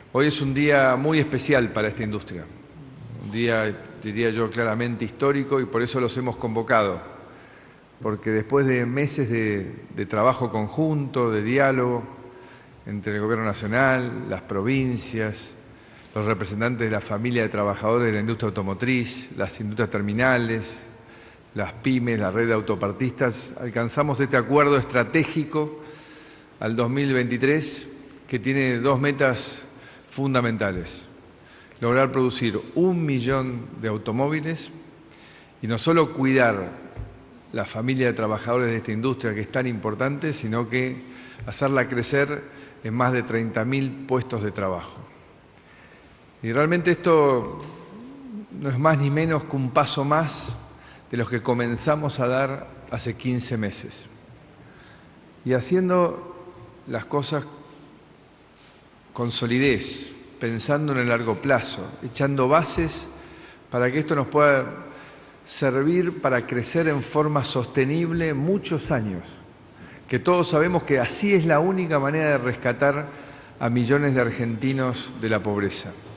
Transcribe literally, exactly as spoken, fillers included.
Hoy es un día muy especial para esta industria, un día, diría yo, claramente histórico, y por eso los hemos convocado, porque después de meses de, de trabajo conjunto, de diálogo entre el Gobierno Nacional, las provincias, los representantes de la familia de trabajadores de la industria automotriz, las industrias terminales, las pymes, la red de autopartistas, alcanzamos este acuerdo estratégico al dos mil veintitrés que tiene dos metas fundamentales: lograr producir un millón de automóviles y no solo cuidar la familia de trabajadores de esta industria que es tan importante, sino que hacerla crecer en más de treinta mil puestos de trabajo. Y realmente esto no es más ni menos que un paso más de los que comenzamos a dar hace quince meses. Y haciendo las cosas con solidez, pensando en el largo plazo, echando bases para que esto nos pueda servir para crecer en forma sostenible muchos años, que todos sabemos que así es la única manera de rescatar a millones de argentinos de la pobreza.